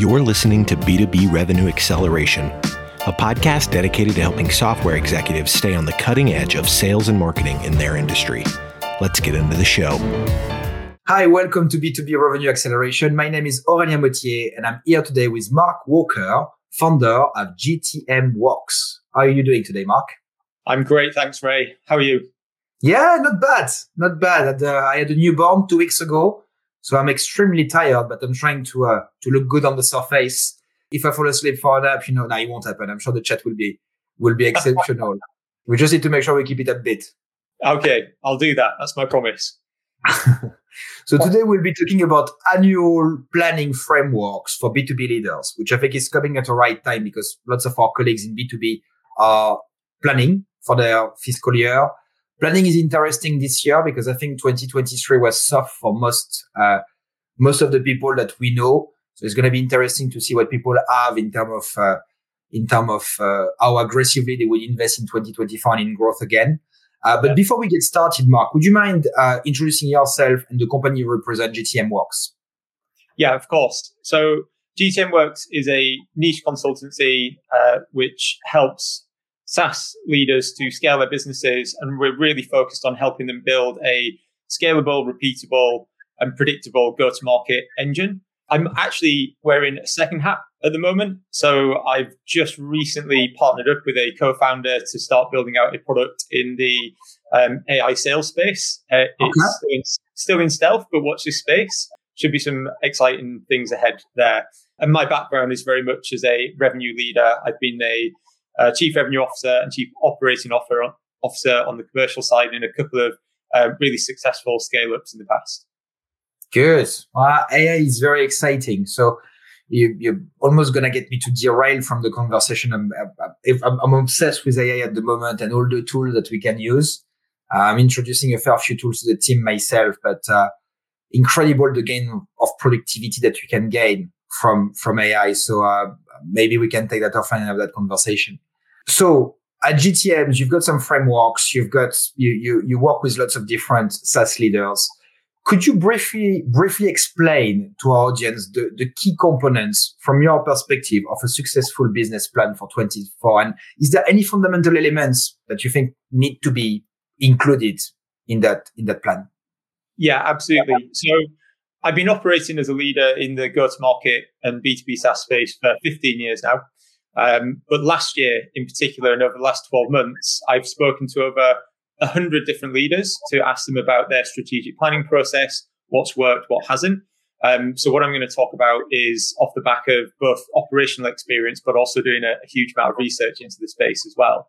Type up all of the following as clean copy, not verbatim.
You're listening to B2B Revenue Acceleration, a podcast dedicated to helping software executives stay on the cutting edge of sales and marketing in their industry. Let's get into the show. Hi, welcome to B2B Revenue Acceleration. My name is Aurélien Mottier, and I'm here today with Mark Walker, founder of GTM Works. How are you doing today, Mark? I'm great, thanks, Ray. How are you? Yeah, not bad. I had a newborn 2 weeks ago, so I'm extremely tired, but I'm trying to look good on the surface. If I fall asleep for a nap, it won't happen. I'm sure the chat will be exceptional. We just need to make sure we keep it upbeat. Okay, I'll do that. That's my promise. So today we'll be talking about annual planning frameworks for B2B leaders, which I think is coming at the right time because lots of our colleagues in B2B are planning for their fiscal year. Planning is interesting this year because I think 2023 was soft for most of the people that we know. So it's going to be interesting to see what people have in terms of how aggressively they will invest in 2024 and in growth again. But before we get started, Mark, would you mind introducing yourself and the company you represent, GTM Works? Yeah, of course. So GTM Works is a niche consultancy which helps SaaS leaders to scale their businesses, and we're really focused on helping them build a scalable, repeatable, and predictable go-to-market engine. I'm actually wearing a second hat at the moment. So I've just recently partnered up with a co-founder to start building out a product in the AI sales space. It's still in stealth, but watch this space. Should be some exciting things ahead there. And my background is very much as a revenue leader. I've been a chief revenue officer and chief operating officer on the commercial side in a couple of really successful scale-ups in the past. Good. AI is very exciting. So you're almost going to get me to derail from the conversation. I'm obsessed with AI at the moment and all the tools that we can use. I'm introducing a fair few tools to the team myself, but incredible the gain of productivity that you can gain from AI. So maybe we can take that offline and have that conversation. So at GTM, you've got some frameworks. You've got you work with lots of different SaaS leaders. Could you briefly explain to our audience the key components from your perspective of a successful business plan for 2024? And is there any fundamental elements that you think need to be included in that plan? Yeah, absolutely. So I've been operating as a leader in the go-to-market and B2B SaaS space for 15 years now. But last year in particular, and over the last 12 months, I've spoken to over 100 different leaders to ask them about their strategic planning process, what's worked, what hasn't. So what I'm going to talk about is off the back of both operational experience, but also doing a huge amount of research into the space as well.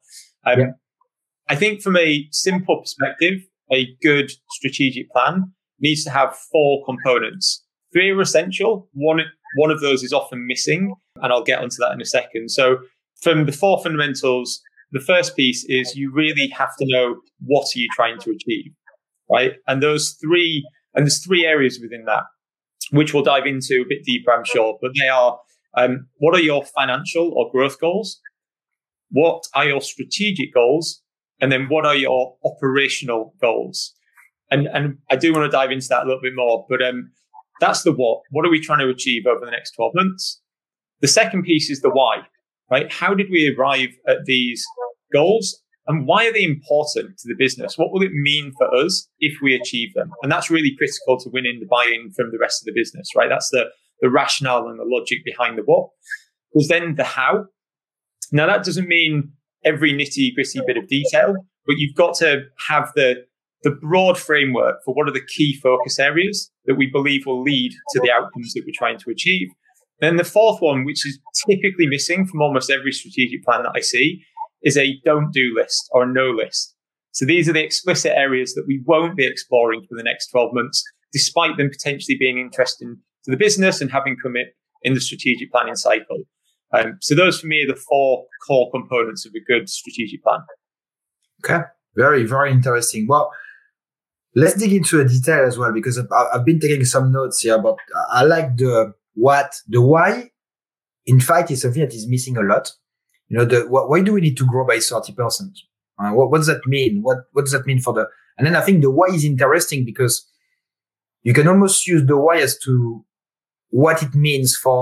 I think from a simple perspective, a good strategic plan needs to have 4 components. 3 are essential. One of those is often missing, and I'll get onto that in a second. So from the 4 fundamentals, the first piece is you really have to know what are you trying to achieve, right? And there's 3 areas within that, which we'll dive into a bit deeper, I'm sure. But they are, what are your financial or growth goals? What are your strategic goals? And then what are your operational goals? And I do want to dive into that a little bit more, but that's the what. What are we trying to achieve over the next 12 months? The second piece is the why, right? How did we arrive at these goals? And why are they important to the business? What will it mean for us if we achieve them? And that's really critical to winning the buy-in from the rest of the business, right? That's the rationale and the logic behind the what. Because then the how. Now, that doesn't mean every nitty-gritty bit of detail, but you've got to have the broad framework for what are the key focus areas that we believe will lead to the outcomes that we're trying to achieve. Then the fourth one, which is typically missing from almost every strategic plan that I see, is a don't do list or a no list. So these are the explicit areas that we won't be exploring for the next 12 months, despite them potentially being interesting to the business and having come in the strategic planning cycle. So those for me are the 4 core components of a good strategic plan. Okay. Very, very interesting. Well, let's dig into a detail as well, because I've been taking some notes here, but I like the why, in fact, is something that is missing a lot. Why do we need to grow by 30%? What does that mean? What does that mean and then I think the why is interesting because you can almost use the why as to what it means for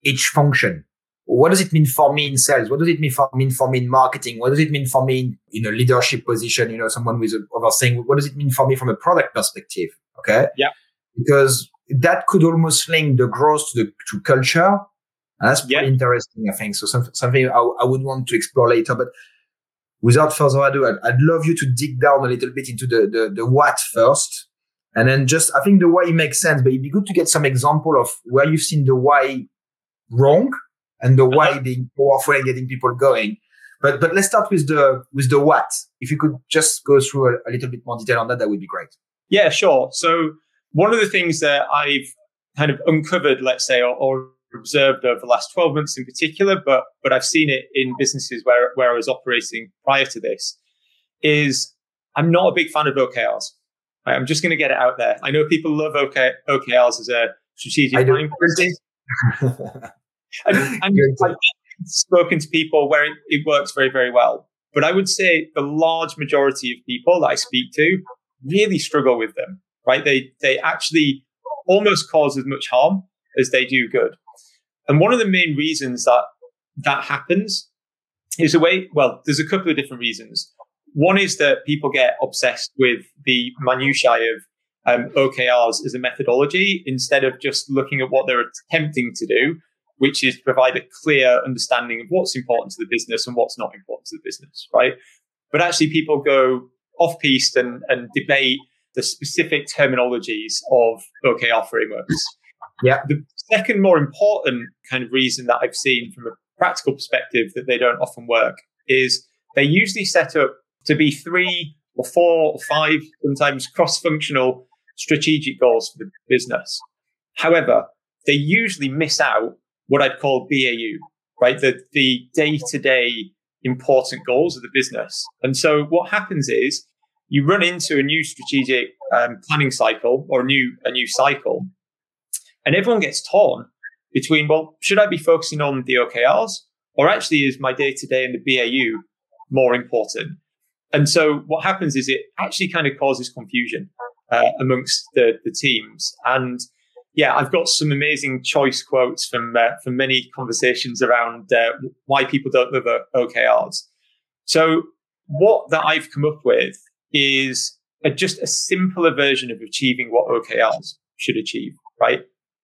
each function. What does it mean for me in sales? What does it mean for me in marketing? What does it mean for me in a leadership position? Someone with overseeing. What does it mean for me from a product perspective? Okay. Yeah. Because that could almost link the growth to culture. And that's pretty interesting, I think. So something I would want to explore later. But without further ado, I'd love you to dig down a little bit into the what first. And then I think the why makes sense, but it'd be good to get some example of where you've seen the why wrong and the why being powerful and getting people going. But let's start with the what. If you could just go through a little bit more detail on that would be great. Yeah, sure. So one of the things that I've kind of uncovered, let's say, or observed over the last 12 months in particular, but I've seen it in businesses where I was operating prior to this, is I'm not a big fan of OKRs. I'm just going to get it out there. I know people love OKRs as a strategic planning process. and I've spoken to people where it works very, very well. But I would say the large majority of people that I speak to really struggle with them, right? They actually almost cause as much harm as they do good. And one of the main reasons that happens is there's a couple of different reasons. One is that people get obsessed with the minutiae of OKRs as a methodology instead of just looking at what they're attempting to do, which is provide a clear understanding of what's important to the business and what's not important to the business, right? But actually people go off-piste and debate the specific terminologies of OKR frameworks. Yeah. The second more important kind of reason that I've seen from a practical perspective that they don't often work is they usually set up to be 3 or 4 or 5, sometimes cross-functional strategic goals for the business. However, they usually miss out what I'd call BAU, right? The day-to-day important goals of the business. And so what happens is you run into a new strategic planning cycle or a new cycle, and everyone gets torn between, well, should I be focusing on the OKRs, or actually is my day-to-day and the BAU more important? And so what happens is it actually kind of causes confusion amongst the teams. And yeah, I've got some amazing choice quotes from many conversations around why people don't love OKRs. So what that I've come up with is just a simpler version of achieving what OKRs should achieve, right?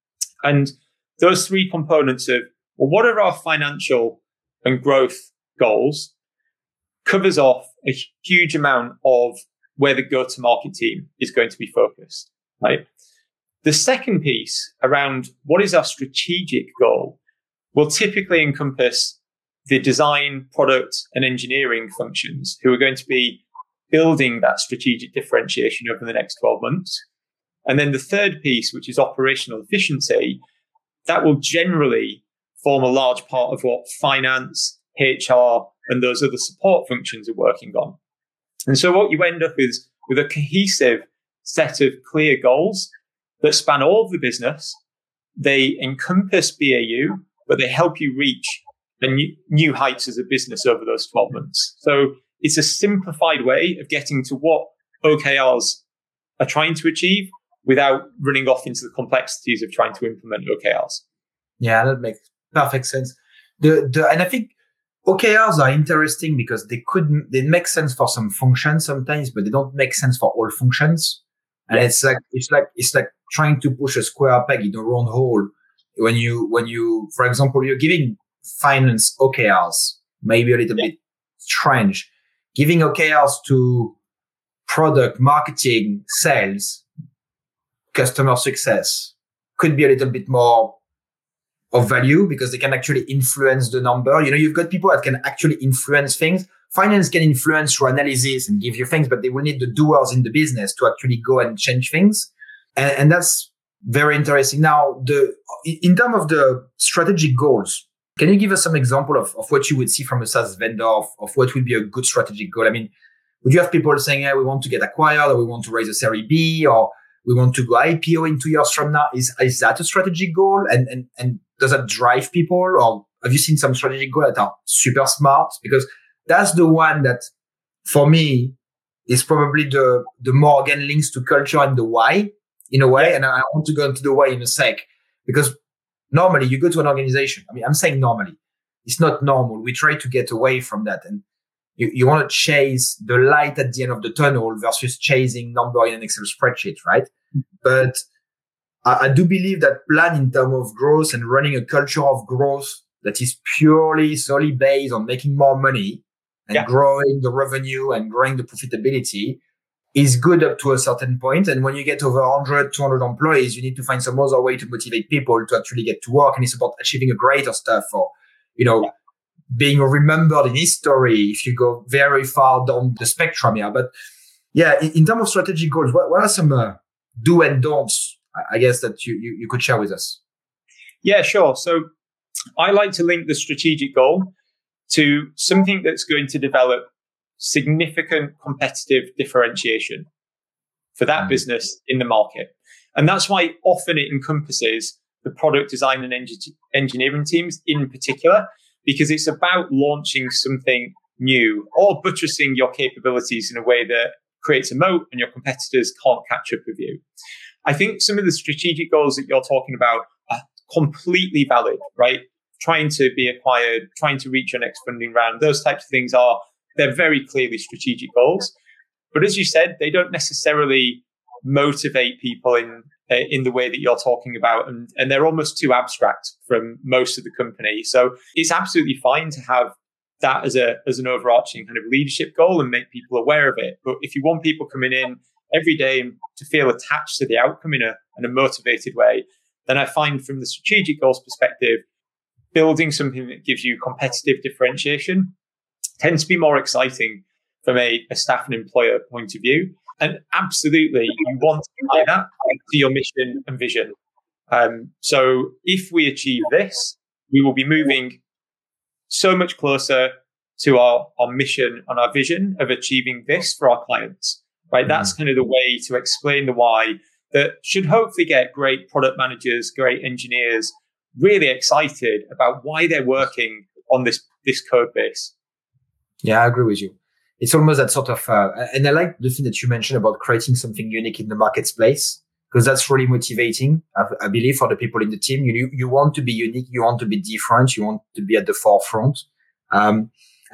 And those 3 components of, well, what are our financial and growth goals, covers off a huge amount of where the go-to-market team is going to be focused, right? The second piece around what is our strategic goal will typically encompass the design, product, and engineering functions who are going to be building that strategic differentiation over the next 12 months. And then the third piece, which is operational efficiency, that will generally form a large part of what finance, HR, and those other support functions are working on. And so what you end up is with a cohesive set of clear goals that span all of the business. They encompass BAU, but they help you reach new heights as a business over those 12 months. So it's a simplified way of getting to what OKRs are trying to achieve without running off into the complexities of trying to implement OKRs. Yeah, that makes perfect sense. And I think OKRs are interesting because they make sense for some functions sometimes, but they don't make sense for all functions. And it's like trying to push a square peg in a round hole. When you, for example, you're giving finance OKRs, maybe a little bit strange. Giving OKRs to product, marketing, sales, customer success could be a little bit more of value because they can actually influence the number. You've got people that can actually influence things. Finance can influence through analysis and give you things, but they will need the doers in the business to actually go and change things. And that's very interesting. Now, in terms of the strategic goals, can you give us some example of what you would see from a SaaS vendor of what would be a good strategic goal? I mean, would you have people saying, hey, we want to get acquired, or we want to raise a Series B, or we want to go IPO in 2 years from now? Is that a strategic goal? And does that drive people? Or have you seen some strategic goals that are super smart? Because that's the one that, for me, is probably the more, again, links to culture and the why, in a way. And I want to go into the why in a sec. Because normally you go to an organization. I mean, I'm saying normally. It's not normal. We try to get away from that. And you want to chase the light at the end of the tunnel versus chasing number in an Excel spreadsheet, right? But I do believe that plan in terms of growth and running a culture of growth that is purely solely based on making more money and growing the revenue and growing the profitability is good up to a certain point. And when you get over 100, 200 employees, you need to find some other way to motivate people to actually get to work. And it's about achieving a greater stuff or, being remembered in history if you go very far down the spectrum here. But in terms of strategic goals, what are some do and don'ts, I guess, that you could share with us? Yeah, sure. So I like to link the strategic goal to something that's going to develop significant competitive differentiation for that business in the market. And that's why often it encompasses the product design and engineering teams in particular, because it's about launching something new or buttressing your capabilities in a way that creates a moat and your competitors can't catch up with you. I think some of the strategic goals that you're talking about are completely valid, right? Trying to be acquired, trying to reach your next funding round, those types of things they're very clearly strategic goals. But as you said, they don't necessarily motivate people in the way that you're talking about, and they're almost too abstract from most of the company. So it's absolutely fine to have that as an overarching kind of leadership goal and make people aware of it. But if you want people coming in every day to feel attached to the outcome in a motivated way, then I find from the strategic goals perspective, building something that gives you competitive differentiation tends to be more exciting from a staff and employer point of view. And absolutely, you want to tie that to your mission and vision. So if we achieve this, we will be moving so much closer to our mission and our vision of achieving this for our clients, right? That's kind of the way to explain the why that should hopefully get great product managers, great engineers really excited about why they're working on this code base. Yeah, I agree with you. It's almost that sort of, and I like the thing that you mentioned about creating something unique in the marketplace, because that's really motivating, I believe, for the people in the team. You want to be unique, you want to be different, you want to be at the forefront. And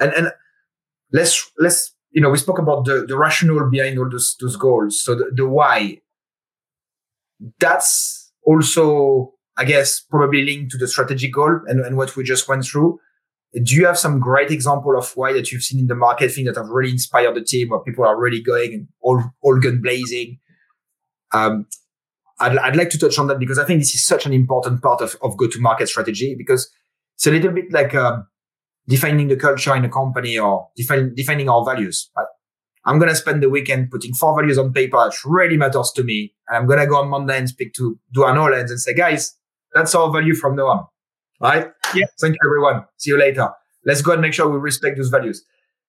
let's we spoke about the rationale behind all those goals. So the why, that's also, I guess, probably linked to the strategic goal and what we just went through. Do you have some great example of why that you've seen in the market, things that have really inspired the team, where people are really going and all gun blazing? I'd like to touch on that because I think this is such an important part of go-to-market strategy, because it's a little bit like defining the culture in a company or defining our values. Right? I'm going to spend the weekend putting 4 values on paper that really matters to me. And I'm going to go on Monday and speak to Duane Hollands and say, guys, that's our value from now on. Right? Yeah. Thank you, everyone. See you later. Let's go and make sure we respect those values.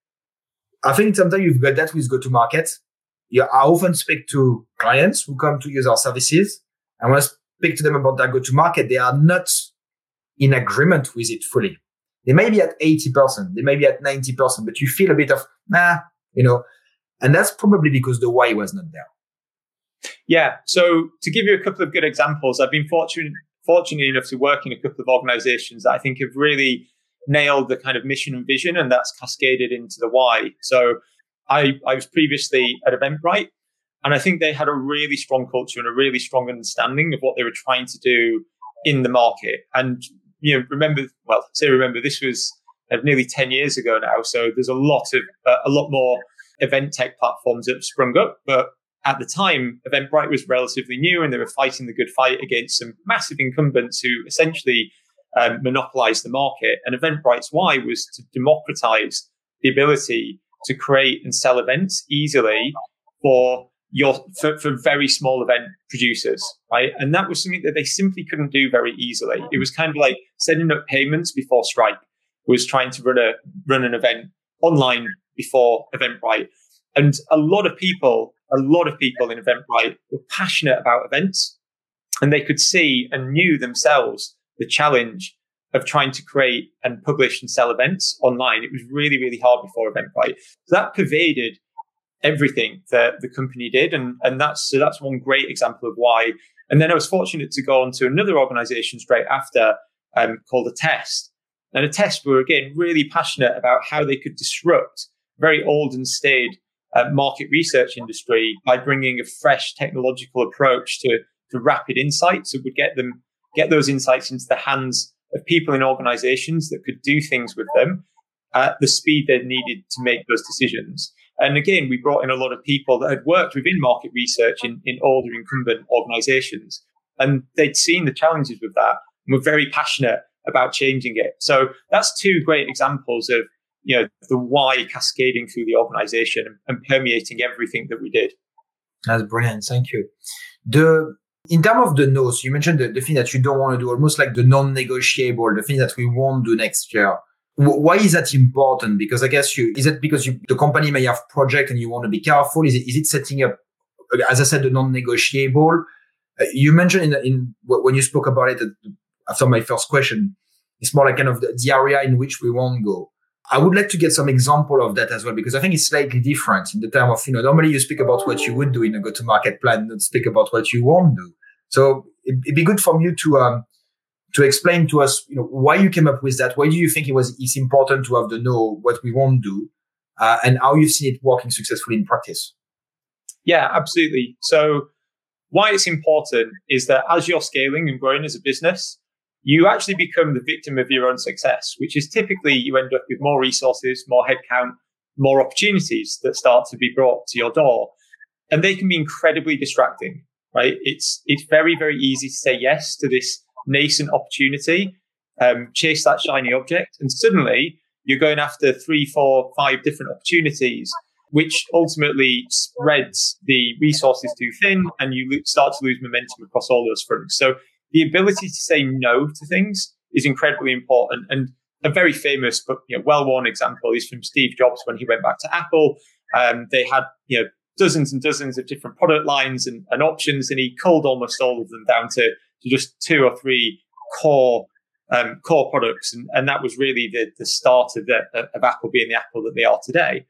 I think sometimes you've got that with go-to-market. I often speak to clients who come to use our services. And when I speak to them about their go-to-market, they are not in agreement with it fully. They may be at 80%, they may be at 90%, but you feel a bit of, and that's probably because the why was not there. Yeah. So to give you a couple of good examples, I've been fortunate enough to work in a couple of organizations that I think have really nailed the kind of mission and vision, and that's cascaded into the why. So I was previously at Eventbrite, and I think they had a really strong culture and a really strong understanding of what they were trying to do in the market. And, remember, this was nearly 10 years ago now. So there's a lot more event tech platforms that have sprung up, but at the time, Eventbrite was relatively new and they were fighting the good fight against some massive incumbents who essentially monopolized the market. And Eventbrite's why was to democratize the ability to create and sell events easily for very small event producers, right? And that was something that they simply couldn't do very easily. It was kind of like setting up payments before Stripe was trying to run an event online before Eventbrite. And a lot of people in Eventbrite were passionate about events, and they could see and knew themselves the challenge of trying to create and publish and sell events online. It was really, really hard before Eventbrite. So that pervaded everything that the company did. And that's one great example of why And then I was fortunate to go on to another organization straight after called Attest. And Attest were, again, really passionate about how they could disrupt very old and staid market research industry by bringing a fresh technological approach to rapid insights that would get those insights into the hands of people in organizations that could do things with them at the speed they needed to make those decisions. And again, we brought in a lot of people that had worked within market research in older incumbent organizations, and they'd seen the challenges with that and were very passionate about changing it. So that's two great examples of, the why cascading through the organization and permeating everything that we did. That's brilliant. Thank you. In terms of the no's, you mentioned the thing that you don't want to do, almost like the non-negotiable, the thing that we won't do next year. Why is that important? Because I guess is it because the company may have project and you want to be careful? Is it setting up, as I said, the non-negotiable? You mentioned when you spoke about it after my first question, it's more like kind of the area in which we won't go. I would like to get some example of that as well, because I think it's slightly different in the term of, normally you speak about what you would do in a go-to-market plan, not speak about what you won't do. So it'd be good for you to explain to us, why you came up with that. Why do you think it's important to have the know what we won't do, and how you've seen it working successfully in practice? Yeah, absolutely. So why it's important is that as you're scaling and growing as a business, you actually become the victim of your own success, which is typically you end up with more resources, more headcount, more opportunities that start to be brought to your door. And they can be incredibly distracting, right? It's very, very easy to say yes to this nascent opportunity, chase that shiny object. And suddenly you're going after 3, 4, 5 different opportunities, which ultimately spreads the resources too thin and you start to lose momentum across all those fronts. So the ability to say no to things is incredibly important. And a very famous but well-worn example is from Steve Jobs when he went back to Apple. They had dozens and dozens of different product lines and options, and he culled almost all of them down to just 2 or 3 core products, and that was really the start of Apple being the Apple that they are today.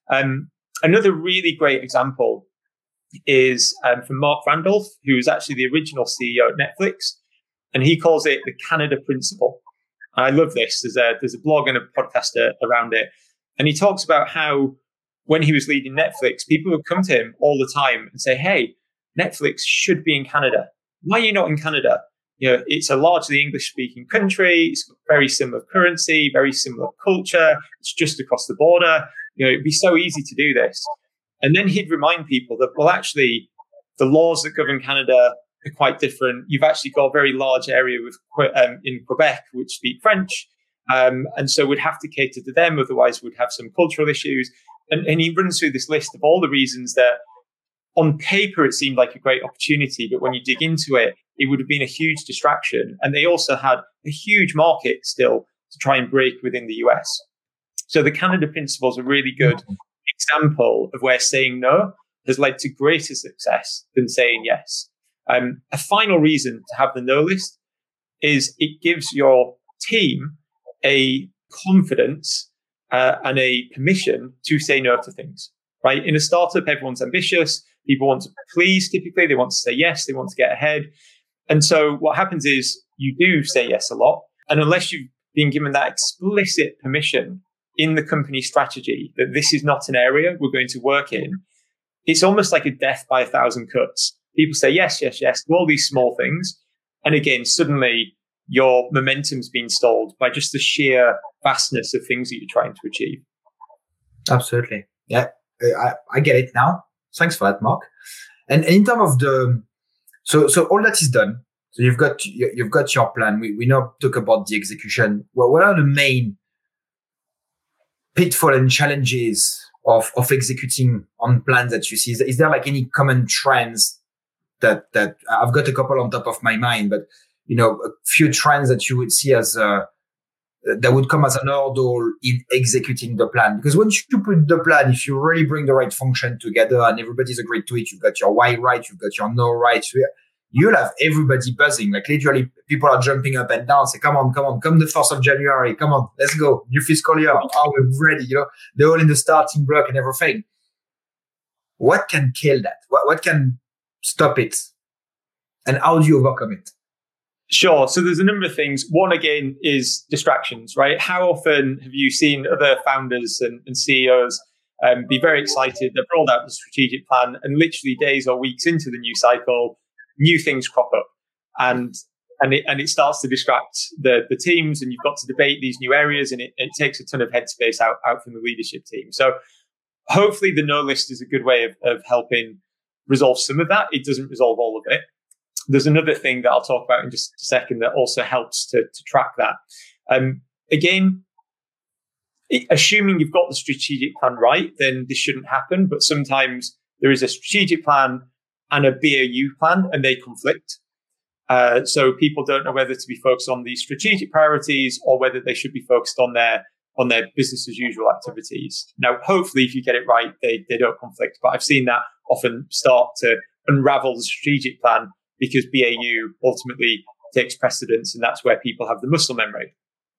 Another really great example is from Mark Randolph, who is actually the original CEO at Netflix, and he calls it the Canada Principle. I love this. There's a blog and a podcast around it, and he talks about how when he was leading Netflix, people would come to him all the time and say, "Hey, Netflix should be in Canada. Why are you not in Canada? It's a largely English-speaking country. It's got very similar currency, very similar culture. It's just across the border. It'd be so easy to do this." And then he'd remind people that, well, actually, the laws that govern Canada are quite different. You've actually got a very large area in Quebec, which speak French. And so we'd have to cater to them. Otherwise, we'd have some cultural issues. And he runs through this list of all the reasons that on paper, it seemed like a great opportunity. But when you dig into it, it would have been a huge distraction. And they also had a huge market still to try and break within the US. So the Canada Principle is a really good example of where saying no has led to greater success than saying yes. A final reason to have the no list is it gives your team a confidence and a permission to say no to things, right? In a startup, everyone's ambitious. People want to please, typically. They want to say yes. They want to get ahead. And so what happens is you do say yes a lot. And unless you've been given that explicit permission in the company strategy that this is not an area we're going to work in, it's almost like a death by 1,000 cuts. People say yes, yes, yes to all these small things. And again, suddenly your momentum's been stalled by just the sheer vastness of things that you're trying to achieve. Absolutely. Yeah, I get it now. Thanks for that, Mark. And in terms of so all that is done. So you've got your plan. We now talk about the execution. Well, what are the main pitfalls and challenges of executing on plans that you see? Is there like any common trends that I've got a couple on top of my mind, but a few trends that you would see as that would come as an hurdle in executing the plan? Because once you put the plan, if you really bring the right function together and everybody's agreed to it, you've got your why right, you've got your no right, you'll have everybody buzzing. Like literally people are jumping up and down, say, come on, come the 1st of January, come on, let's go. New fiscal year. Oh, we're ready. They're all in the starting block and everything. What can kill that? What can stop it And how do you overcome it? Sure. So there's a number of things. One, again, is distractions, right? How often have you seen other founders and CEOs be very excited? They've rolled out the strategic plan, and literally days or weeks into the new cycle, new things crop up, and it starts to distract the teams, and you've got to debate these new areas, and it takes a ton of headspace out from the leadership team. So hopefully the no list is a good way of helping resolve some of that. It doesn't resolve all of it. There's another thing that I'll talk about in just a second that also helps to track that. Again, assuming you've got the strategic plan right, then this shouldn't happen. But sometimes there is a strategic plan and a BAU plan, and they conflict. So people don't know whether to be focused on these strategic priorities or whether they should be focused on their business as usual activities. Now, hopefully, if you get it right, they don't conflict. But I've seen that often start to unravel the strategic plan because BAU ultimately takes precedence, and that's where people have the muscle memory.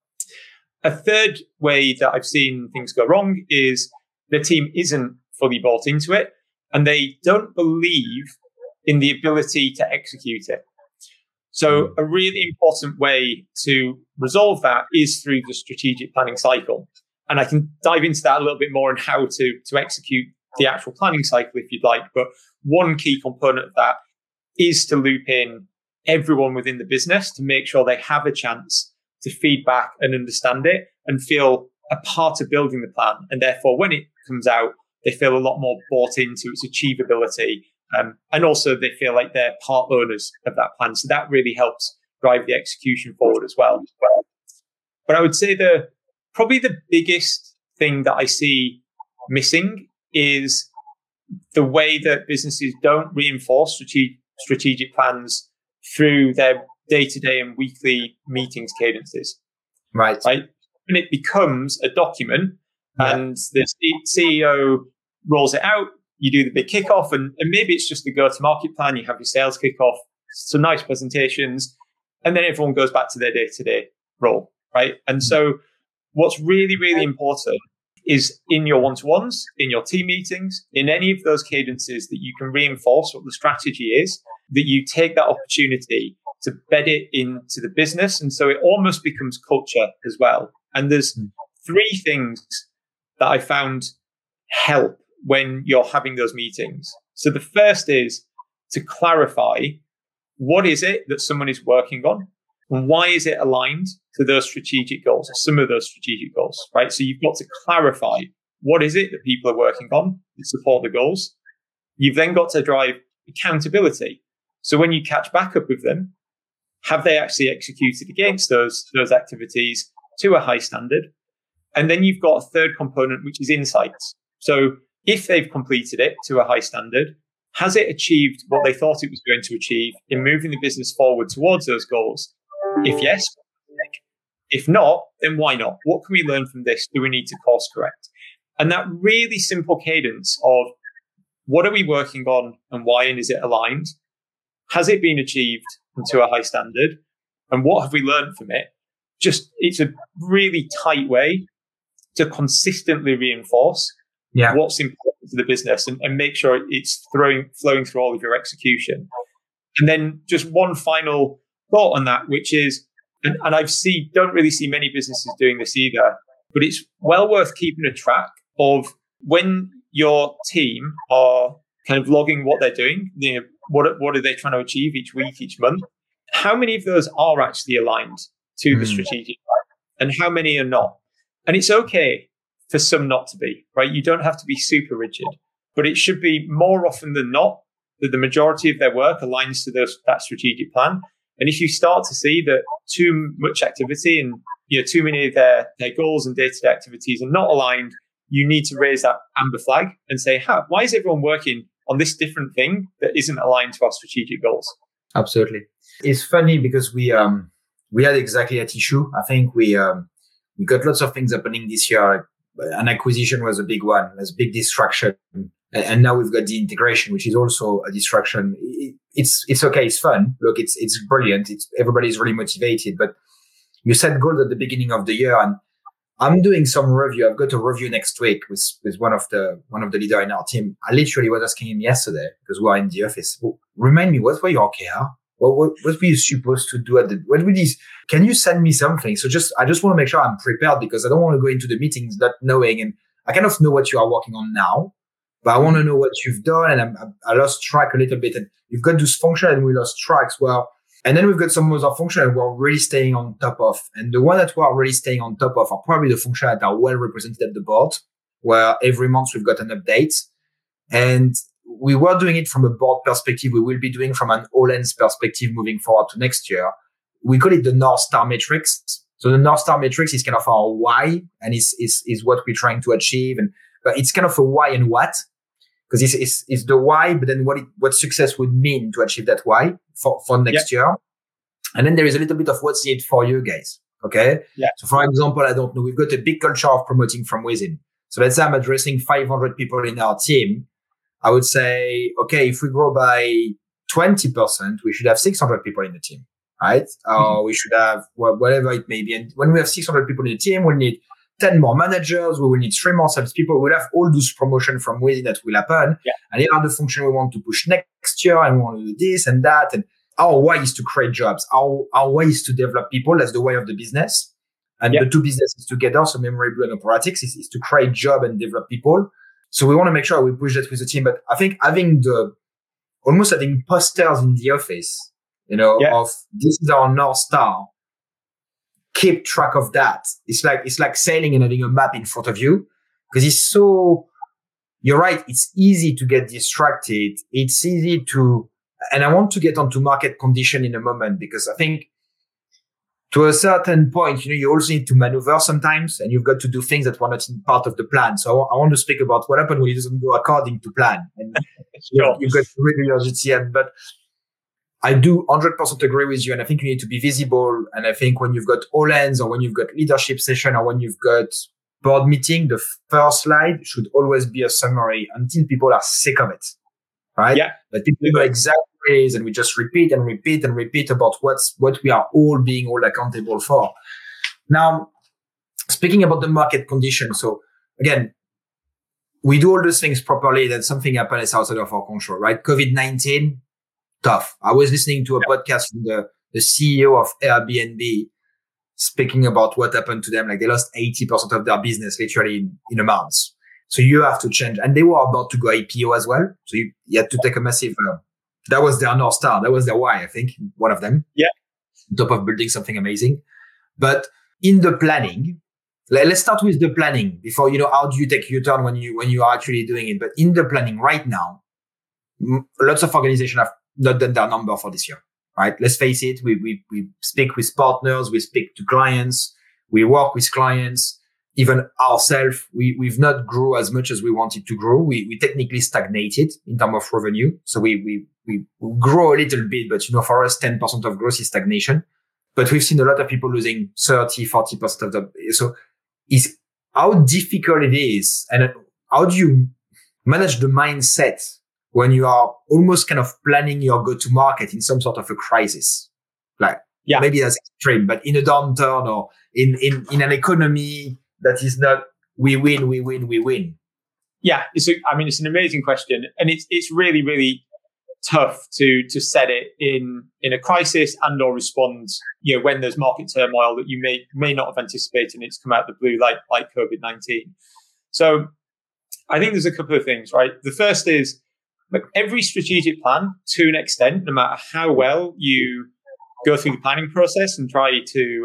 A third way that I've seen things go wrong is the team isn't fully bought into it, and they don't believe in the ability to execute it. So a really important way to resolve that is through the strategic planning cycle. And I can dive into that a little bit more on how to execute the actual planning cycle if you'd like. But one key component of that is to loop in everyone within the business to make sure they have a chance to feedback and understand it and feel a part of building the plan. And therefore, when it comes out, they feel a lot more bought into its achievability. And also they feel like they're part owners of that plan. So that really helps drive the execution forward as well. But I would say probably the biggest thing that I see missing is the way that businesses don't reinforce strategic plans through their day-to-day and weekly meetings cadences. Right. And it becomes a document, and the CEO rolls it out. You do the big kickoff, and maybe it's just the go-to-market plan. You have your sales kickoff, some nice presentations, and then everyone goes back to their day-to-day role, right? And so what's really, really important is in your one-to-ones, in your team meetings, in any of those cadences that you can reinforce what the strategy is, that you take that opportunity to bed it into the business. And so it almost becomes culture as well. And there's three things that I found help when you're having those meetings. So the first is to clarify what is it that someone is working on and why is it aligned to those strategic goals or some of those strategic goals, right? So you've got to clarify what is it that people are working on to support the goals. You've then got to drive accountability. So when you catch back up with them, have they actually executed against those activities to a high standard? And then you've got a third component, which is insights. So if they've completed it to a high standard, has it achieved what they thought it was going to achieve in moving the business forward towards those goals? If yes, if not, then why not? What can we learn from this? Do we need to course correct? And that really simple cadence of what are we working on and why, and is it aligned? Has it been achieved to a high standard? And what have we learned from it? It's a really tight way to consistently reinforce what's important to the business and make sure it's flowing through all of your execution. And then just one final thought on that, which is, and don't really see many businesses doing this either, but it's well worth keeping a track of when your team are kind of logging what they're doing, what are they trying to achieve each week, each month? How many of those are actually aligned to the strategic plan and how many are not? And it's okay for some not to be, right? You don't have to be super rigid, but it should be more often than not that the majority of their work aligns to that strategic plan. And if you start to see that too much activity and too many of their goals and day-to-day activities are not aligned, you need to raise that amber flag and say, why is everyone working on this different thing that isn't aligned to our strategic goals? Absolutely. It's funny because we had exactly that issue. I think we got lots of things happening this year. An acquisition was a big one. There's a big distraction. And now we've got the integration, which is also a distraction. It's okay. It's fun. Look, it's brilliant. Everybody's really motivated, but you set goals at the beginning of the year, and I'm doing some review. I've got a review next week with one of the leader in our team. I literally was asking him yesterday because we are in the office. Remind me, what were your OKR? what were you supposed to do can you send me something? So I just want to make sure I'm prepared, because I don't want to go into the meetings not knowing, and I kind of know what you are working on now, but I want to know what you've done. And I lost track a little bit, and you've got this function and we lost tracks. Well, and then we've got some other function that we're really staying on top of. And the one that we're really staying on top of are probably the function that are well represented at the board, where every month we've got an update. And we were doing it from a board perspective. We will be doing from an all-ends perspective moving forward to next year. We call it the North Star Matrix. So the North Star Matrix is kind of our why, and is what we're trying to achieve. But it's kind of a why and what, because it's the why, but then what success would mean to achieve that why for next year. And then there is a little bit of what's in it for you guys. Okay. Yeah. So for example, I don't know, we've got a big culture of promoting from within. So let's say I'm addressing 500 people in our team. I would say, okay, if we grow by 20%, we should have 600 people in the team, right? Or we should have whatever it may be. And when we have 600 people in the team, we'll need 10 more managers. We will need 3 more salespeople. We'll have all those promotions from within that will happen. Yeah. And here are the functions we want to push next year, and we want to do this and that. And our why is to create jobs. Our way is to develop people. That's the way of the business. And the two businesses together, so Memory Blue and Operatics, is to create job and develop people. So we want to make sure we push that with the team. But I think having posters in the office, of this is our North Star, keep track of that. It's like sailing and having a map in front of you, because you're right. It's easy to get distracted. It's easy and I want to get onto market condition in a moment, because I think to a certain point, you also need to maneuver sometimes, and you've got to do things that were not in part of the plan. So I want to speak about what happened when it doesn't go according to plan. And you've got to really urgency. But I do 100% agree with you. And I think you need to be visible. And I think when you've got all ends, or when you've got leadership session, or when you've got board meeting, the first slide should always be a summary until people are sick of it. Right? Yeah. But people know exactly what it is, and we just repeat and repeat and repeat about what we are all being accountable for. Now, speaking about the market condition. So again, we do all those things properly, then something happens outside of our control, right? COVID-19, tough. I was listening to a podcast from the CEO of Airbnb speaking about what happened to them. Like, they lost 80% of their business literally in a month. So you have to change. And they were about to go IPO as well. So you had to take a massive, that was their North Star. That was their why, I think, one of them. Yeah. On top of building something amazing. But in the planning, let's start with the planning before, how do you take your turn when you are actually doing it? But in the planning right now, lots of organizations have not done their number for this year, right? Let's face it. We speak with partners. We speak to clients. We work with clients. Even ourselves, we've not grew as much as we wanted to grow. We technically stagnated in terms of revenue. So we grow a little bit, but for us, 10% of growth is stagnation. But we've seen a lot of people losing 30, 40% of the, so is how difficult it is. And how do you manage the mindset when you are almost kind of planning your go-to-market in some sort of a crisis? Maybe that's extreme, but in a downturn or in an economy that is not, we win. Yeah, it's an amazing question, and it's really, really tough to set it in a crisis and or respond, when there's market turmoil that you may not have anticipated and it's come out of the blue, like COVID-19. So I think there's a couple of things, right? The first is, every strategic plan, to an extent, no matter how well you go through the planning process and try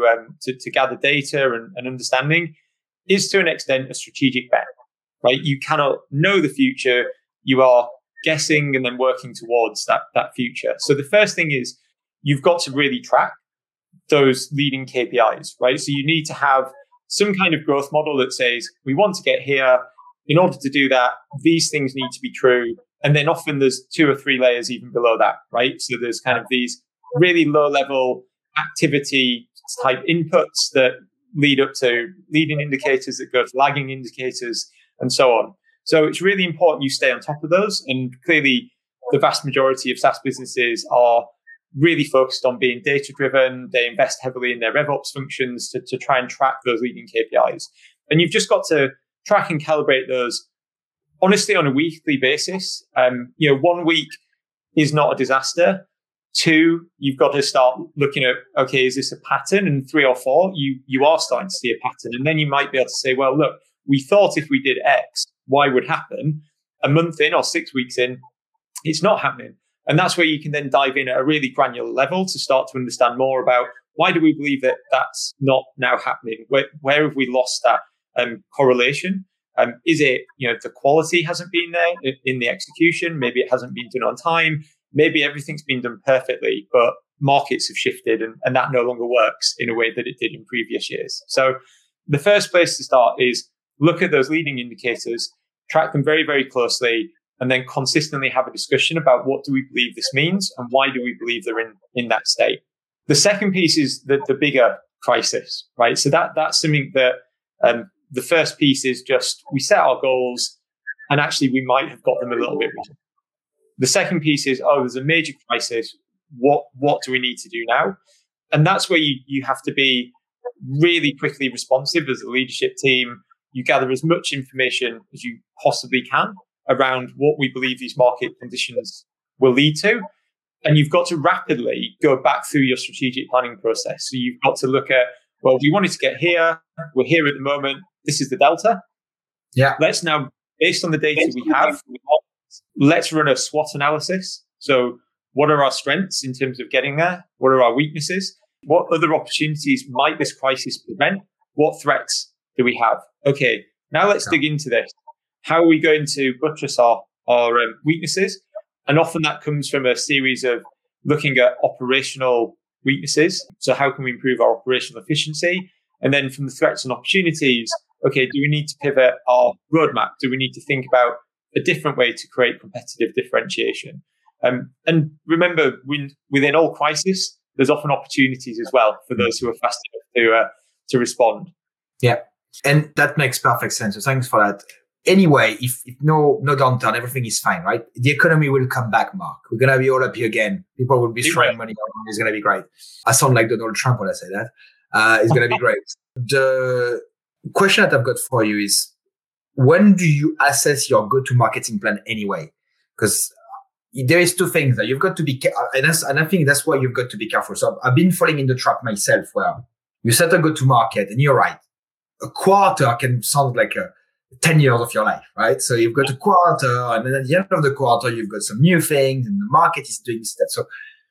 to gather data and understanding, is to an extent a strategic bet, right? You cannot know the future. You are guessing and then working towards that future. So the first thing is, you've got to really track those leading KPIs, right? So you need to have some kind of growth model that says, we want to get here. In order to do that, these things need to be true. And then often there's 2 or 3 layers even below that, right? So there's kind of these really low level activity type inputs that lead up to leading indicators that go to lagging indicators and so on. So it's really important you stay on top of those. And clearly the vast majority of SaaS businesses are really focused on being data driven. They invest heavily in their RevOps functions to try and track those leading KPIs. And you've just got to track and calibrate those honestly on a weekly basis. 1 week is not a disaster. 2, you've got to start looking at, okay, is this a pattern? And 3 or 4, you are starting to see a pattern. And then you might be able to say, well, look, we thought if we did X, Y would happen. A month in or 6 weeks in, it's not happening. And that's where you can then dive in at a really granular level to start to understand more about why do we believe that that's not now happening? Where have we lost that correlation? Is it, the quality hasn't been there in the execution? Maybe it hasn't been done on time. Maybe everything's been done perfectly, but markets have shifted and that no longer works in a way that it did in previous years. So the first place to start is look at those leading indicators, track them very, very closely, and then consistently have a discussion about what do we believe this means and why do we believe they're in that state. The second piece is the bigger crisis, right? So that's something that the first piece is just we set our goals and actually we might have got them a little bit wrong. The second piece is, there's a major crisis. What do we need to do now? And that's where you have to be really quickly responsive as a leadership team. You gather as much information as you possibly can around what we believe these market conditions will lead to. And you've got to rapidly go back through your strategic planning process. So you've got to look at, well, we wanted to get here. We're here at the moment. This is the delta. Yeah. Let's now, based on the data we have, let's run a SWOT analysis. So what are our strengths in terms of getting there? What are our weaknesses? What other opportunities might this crisis prevent? What threats do we have? Okay, now let's dig into this. How are we going to buttress our weaknesses? And often that comes from a series of looking at operational weaknesses. So how can we improve our operational efficiency? And then from the threats and opportunities, okay, do we need to pivot our roadmap? Do we need to think about a different way to create competitive differentiation? And remember, within all crisis, there's often opportunities as well for those who are fast enough to respond. Yeah, and that makes perfect sense. So thanks for that. Anyway, if no downturn, everything is fine, right? The economy will come back, Mark. We're going to be all happy again. People will be throwing money around. It's going to be great. I sound like Donald Trump when I say that. It's going to be great. The question that I've got for you is, when do you assess your go-to-marketing plan anyway? Because there is 2 things that you've got to be, and I think that's why you've got to be careful. So I've been falling in the trap myself where you set a go-to-market, and you're right. A quarter can sound like 10 years of your life, right? So you've got a quarter, and then at the end of the quarter, you've got some new things, and the market is doing stuff. So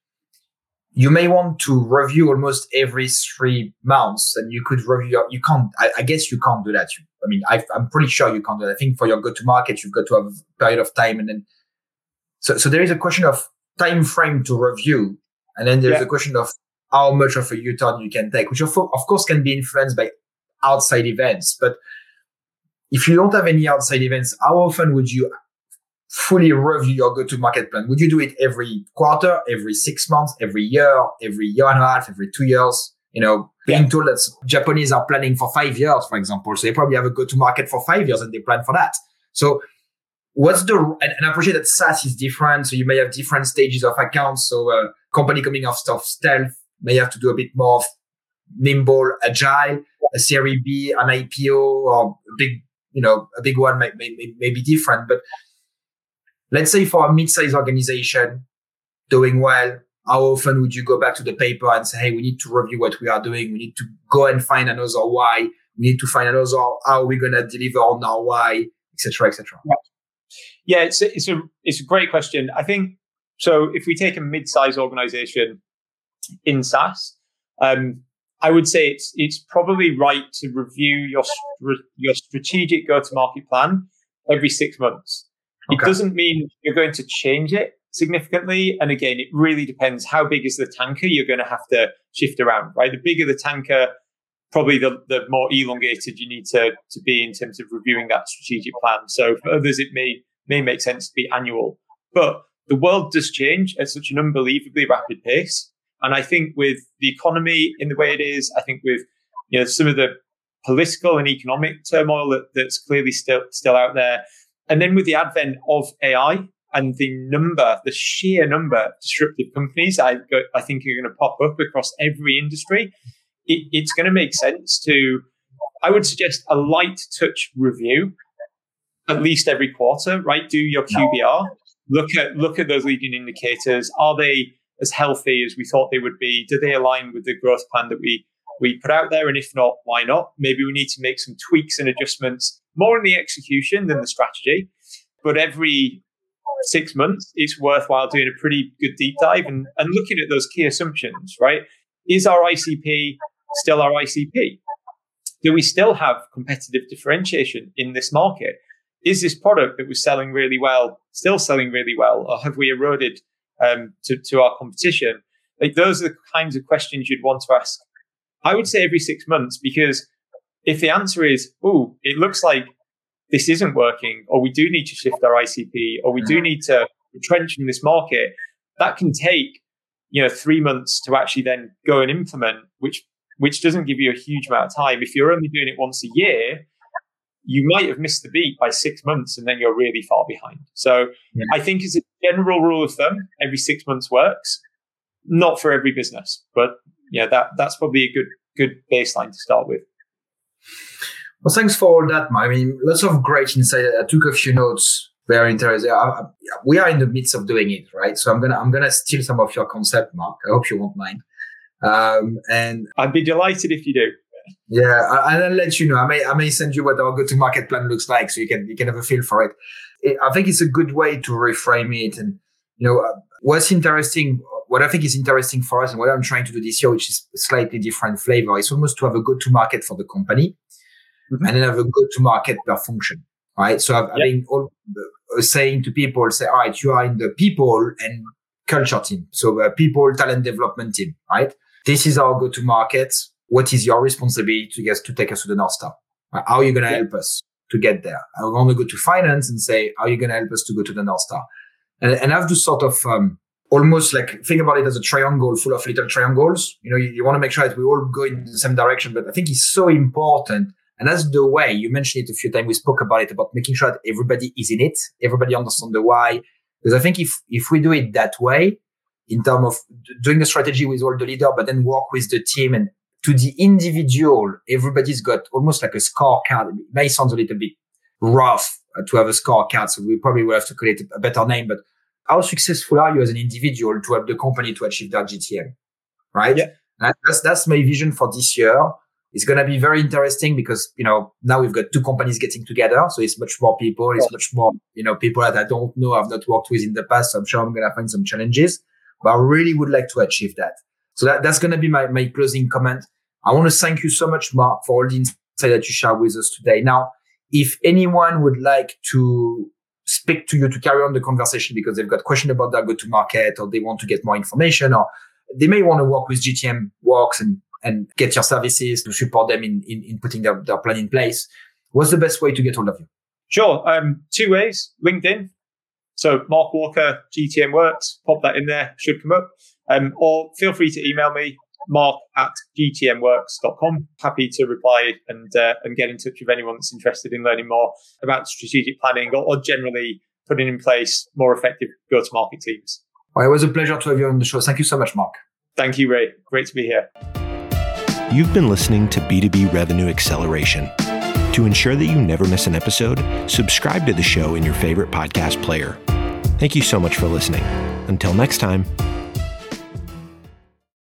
you may want to review almost every 3 months, and you could review. You can't. I guess you can't do that. I'm pretty sure you can't do that. I think for your go-to-market, you've got to have a period of time, and then so there is a question of time frame to review, and then there's a question of how much of a U-turn you can take, which of course can be influenced by outside events. But if you don't have any outside events, how often would you fully review your go-to-market plan? Would you do it every quarter, every 6 months, every year and a half, every 2 years? Being told that Japanese are planning for 5 years, for example. So they probably have a go-to-market for 5 years and they plan for that. So and I appreciate that SaaS is different. So you may have different stages of accounts. So a company coming off stealth may have to do a bit more of nimble, agile. A Series B, an IPO, or a big one may be different. But let's say for a mid-sized organization doing well, how often would you go back to the paper and say, hey, we need to review what we are doing. We need to go and find another why. We need to find another how we're going to deliver on our why, et cetera, et cetera. Yeah, it's a great question. I think, so if we take a mid-sized organization in SaaS, I would say it's probably right to review your strategic go-to-market plan every 6 months. Okay. It doesn't mean you're going to change it significantly. And again, it really depends how big is the tanker you're going to have to shift around, right? The bigger the tanker, probably the more elongated you need to be in terms of reviewing that strategic plan. So for others, it may make sense to be annual. But the world does change at such an unbelievably rapid pace. And I think with the economy in the way it is, I think with some of the political and economic turmoil that's clearly still out there, and then with the advent of AI and the sheer number of disruptive companies I think are going to pop up across every industry, it's going to make sense to, I would suggest, a light touch review at least every quarter, right? Do your QBR, look at those leading indicators. Are they as healthy as we thought they would be? Do they align with the growth plan that we put out there? And if not, why not? Maybe we need to make some tweaks and adjustments, more in the execution than the strategy. But every 6 months, it's worthwhile doing a pretty good deep dive and looking at those key assumptions, right? Is our ICP still our ICP? Do we still have competitive differentiation in this market? Is this product that was selling really well still selling really well, or have we eroded to our competition? Like, those are the kinds of questions you'd want to ask, I would say, every 6 months, because if the answer is, oh, it looks like this isn't working, or we do need to shift our ICP, or we do need to retrench from this market, that can take 3 months to actually then go and implement, which doesn't give you a huge amount of time. If you're only doing it once a year, you might have missed the beat by 6 months, and then you're really far behind. So I think as a general rule of thumb, every 6 months works. Not for every business, but that's probably a good baseline to start with. Well, thanks for all that, Mark. I mean, lots of great insight. I took a few notes. Very interesting. We are in the midst of doing it, right? So I'm gonna steal some of your concept, Mark. I hope you won't mind. And I'd be delighted if you do. Yeah, and I'll let you know. I may send you what our go-to-market plan looks like, so you can have a feel for it. I think it's a good way to reframe it. And what's interesting, what I think is interesting for us, and what I'm trying to do this year, which is a slightly different flavor, is almost to have a go-to-market for the company, and then have a go-to-market per function, right? So I've been saying to people, all right, you are in the people and culture team, so people talent development team, right? This is our go-to-market. What is your responsibility to take us to the North Star? How are you going to help us to get there? I want to go to finance and say, how are you going to help us to go to the North Star? And I have to sort of almost like think about it as a triangle full of little triangles. You want to make sure that we all go in the same direction. But I think it's so important. And that's the way you mentioned it a few times. We spoke about it, about making sure that everybody is in it. Everybody understands the why. Because I think if we do it that way, in terms of doing the strategy with all the leader, but then work with the team and to the individual, everybody's got almost like a scorecard. It may sound a little bit rough to have a scorecard, so we probably will have to create a better name. But how successful are you as an individual to help the company to achieve their GTM, right? Yeah. And that's my vision for this year. It's going to be very interesting because, now we've got two companies getting together. So it's much more people. It's much more, people that I don't know, I've not worked with in the past. So I'm sure I'm going to find some challenges, but I really would like to achieve that. So that's going to be my closing comment. I want to thank you so much, Mark, for all the insight that you shared with us today. Now, if anyone would like to speak to you to carry on the conversation because they've got questions about their go-to-market, or they want to get more information, or they may want to work with GTM Works and get your services to support them in putting their plan in place, what's the best way to get hold of you? Sure. 2 ways. LinkedIn. So Mark Walker, GTM Works, pop that in there, should come up. Or feel free to email me, mark@gtmworks.com. Happy to reply and get in touch with anyone that's interested in learning more about strategic planning or generally putting in place more effective go-to-market teams. Well, it was a pleasure to have you on the show. Thank you so much, Mark. Thank you, Ray. Great to be here. You've been listening to B2B Revenue Acceleration. To ensure that you never miss an episode, subscribe to the show in your favorite podcast player. Thank you so much for listening. Until next time.